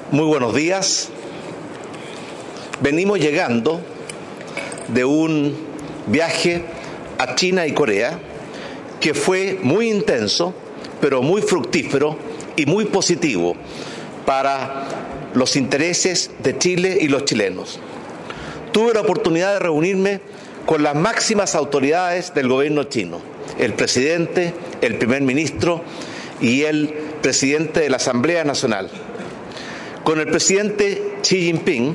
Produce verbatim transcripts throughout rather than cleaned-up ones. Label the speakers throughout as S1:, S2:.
S1: Muy buenos días. Venimos llegando de un viaje a China y Corea que fue muy intenso, pero muy fructífero y muy positivo para los intereses de Chile y los chilenos. Tuve la oportunidad de reunirme con las máximas autoridades del gobierno chino, el presidente, el primer ministro y el presidente de la Asamblea Nacional. Con el presidente Xi Jinping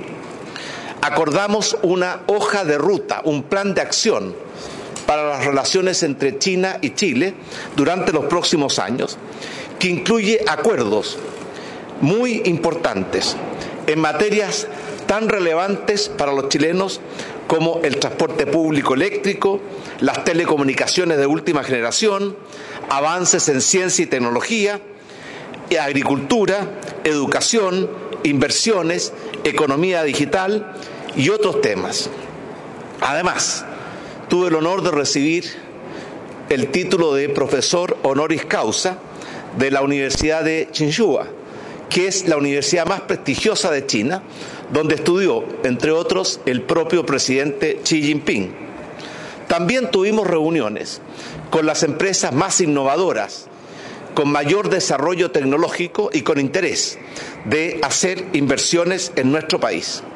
S1: acordamos una hoja de ruta, un plan de acción para las relaciones entre China y Chile durante los próximos años, que incluye acuerdos muy importantes en materias tan relevantes para los chilenos como el transporte público eléctrico, las telecomunicaciones de última generación, avances en ciencia y tecnología, agricultura, educación, inversiones, economía digital y otros temas. Además, tuve el honor de recibir el título de profesor honoris causa de la Universidad de Tsinghua, que es la universidad más prestigiosa de China, donde estudió, entre otros, el propio presidente Xi Jinping. También tuvimos reuniones con las empresas más innovadoras, con mayor desarrollo tecnológico y con interés de hacer inversiones en nuestro país.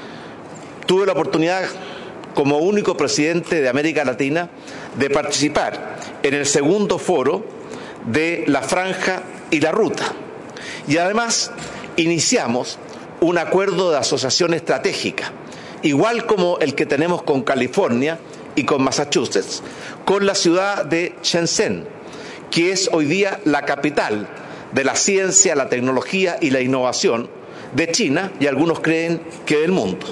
S1: Tuve la oportunidad, como único presidente de América Latina, de participar en el segundo foro de la Franja y la Ruta. Y además iniciamos un acuerdo de asociación estratégica, igual como el que tenemos con California y con Massachusetts, con la ciudad de Shenzhen, que es hoy día la capital de la ciencia, la tecnología y la innovación de China, y algunos creen que del mundo.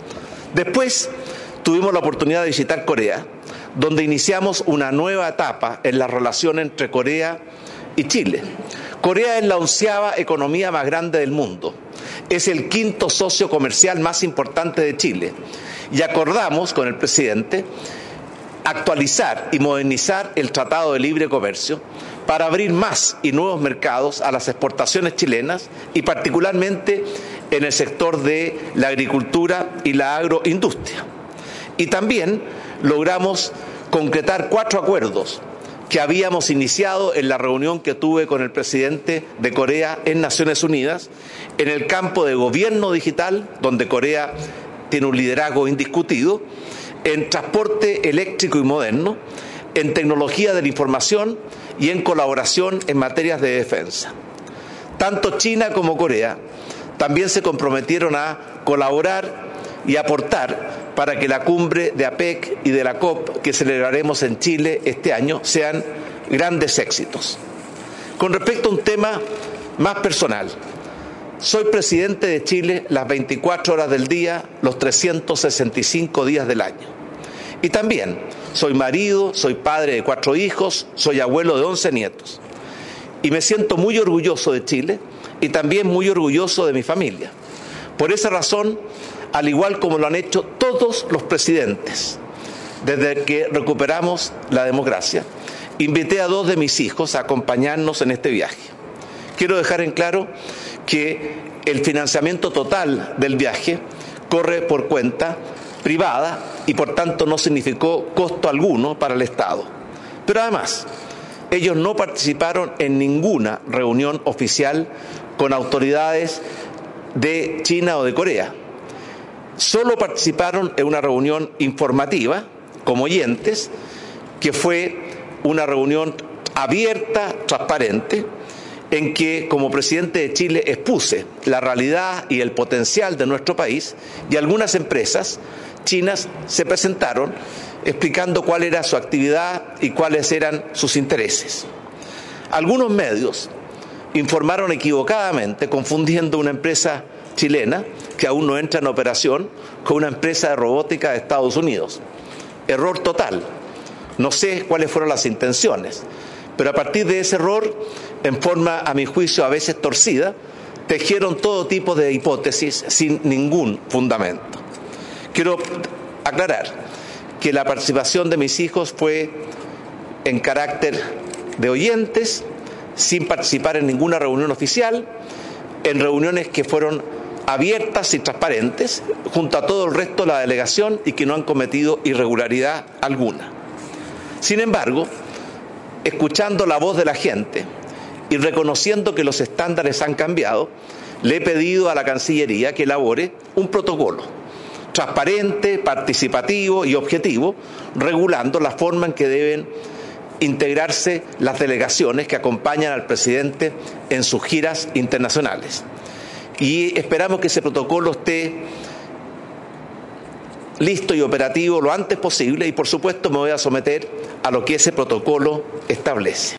S1: Después tuvimos la oportunidad de visitar Corea, donde iniciamos una nueva etapa en la relación entre Corea y Chile. Corea es la onceava economía más grande del mundo, es el quinto socio comercial más importante de Chile, y acordamos con el presidente actualizar y modernizar el Tratado de Libre Comercio para abrir más y nuevos mercados a las exportaciones chilenas y particularmente en el sector de la agricultura y la agroindustria. Y también logramos concretar cuatro acuerdos que habíamos iniciado en la reunión que tuve con el presidente de Corea en Naciones Unidas, en el campo de gobierno digital, donde Corea tiene un liderazgo indiscutido, en transporte eléctrico y moderno, en tecnología de la información y en colaboración en materias de defensa. Tanto China como Corea también se comprometieron a colaborar y aportar para que la cumbre de APEC y de la COP que celebraremos en Chile este año sean grandes éxitos. Con respecto a un tema más personal, soy presidente de Chile las veinticuatro horas del día, los trescientos sesenta y cinco días del año. Y también soy marido, soy padre de cuatro hijos, soy abuelo de once nietos. Y me siento muy orgulloso de Chile y también muy orgulloso de mi familia. Por esa razón, al igual como lo han hecho todos los presidentes desde que recuperamos la democracia, invité a dos de mis hijos a acompañarnos en este viaje. Quiero dejar en claro que el financiamiento total del viaje corre por cuenta privada y por tanto no significó costo alguno para el Estado. Pero además, ellos no participaron en ninguna reunión oficial con autoridades de China o de Corea. Solo participaron en una reunión informativa como oyentes, que fue una reunión abierta, transparente, en que como presidente de Chile expuse la realidad y el potencial de nuestro país, y algunas empresas chinas se presentaron explicando cuál era su actividad y cuáles eran sus intereses. Algunos medios informaron equivocadamente, confundiendo una empresa chilena que aún no entra en operación con una empresa de robótica de Estados Unidos. Error total. No sé cuáles fueron las intenciones, pero a partir de ese error, en forma, a mi juicio, a veces torcida, tejieron todo tipo de hipótesis sin ningún fundamento. Quiero aclarar que la participación de mis hijos fue en carácter de oyentes, sin participar en ninguna reunión oficial, en reuniones que fueron abiertas y transparentes junto a todo el resto de la delegación y que no han cometido irregularidad alguna. Sin embargo, escuchando la voz de la gente y reconociendo que los estándares han cambiado, le he pedido a la Cancillería que elabore un protocolo transparente, participativo y objetivo, regulando la forma en que deben integrarse las delegaciones que acompañan al presidente en sus giras internacionales. Y esperamos que ese protocolo esté listo y operativo lo antes posible y, por supuesto, me voy a someter a lo que ese protocolo establece.